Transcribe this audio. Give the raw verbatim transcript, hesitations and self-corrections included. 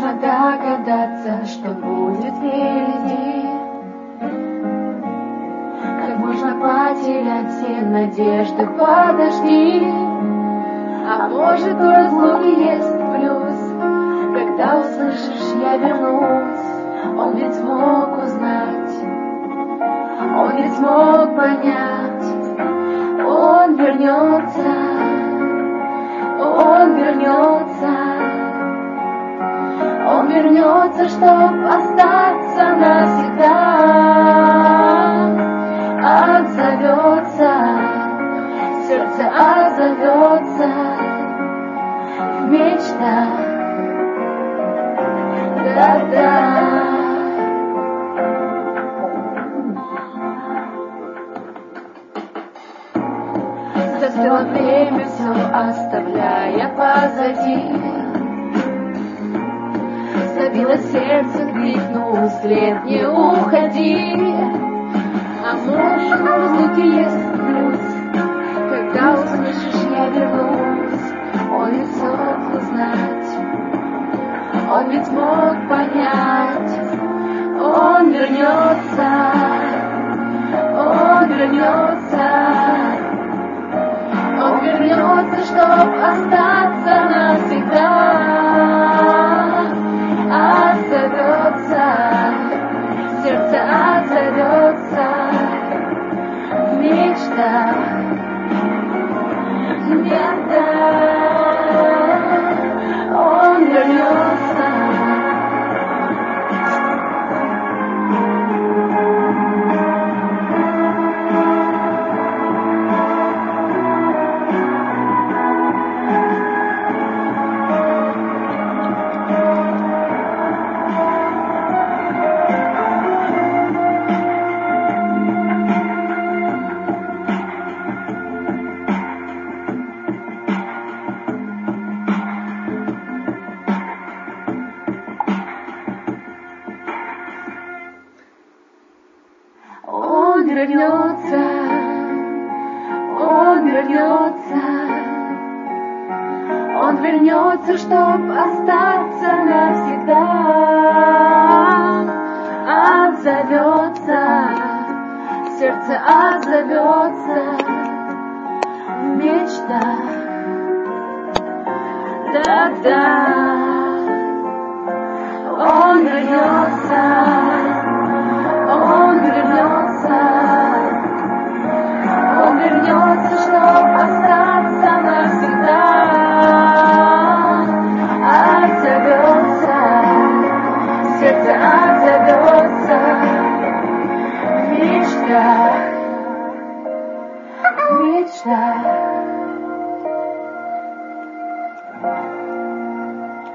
Можно догадаться, что будет впереди. Как можно потерять все надежды, подожди. А может, у разлуки есть плюс. Когда услышишь, я вернусь, он ведь мог узнать, он ведь мог понять. Он вернется, он вернется, он вернется, чтоб остаться навсегда. Отзовется, сердце отзовется в мечтах. Да-да. Застыло время, все оставляя позади. Забилось сердце, крикнул вслед: не уходи. А может, в разлуке есть плюс. Когда услышишь, я вернусь, он ведь мог узнать, он ведь мог понять. Он вернется, он вернется, он вернется, чтоб остаться навсегда. Отзовется, сердце отзовется в мечтах. Да-да, он вернется. Он вернется, он вернется, он вернется, чтоб остаться навсегда. Отзовется, сердце отзовется в мечтах. Да-да, он вернется, он вернется, он вернется, чтоб остаться навсегда. Отзовется, сердце отзовется в мечтах, в мечтах.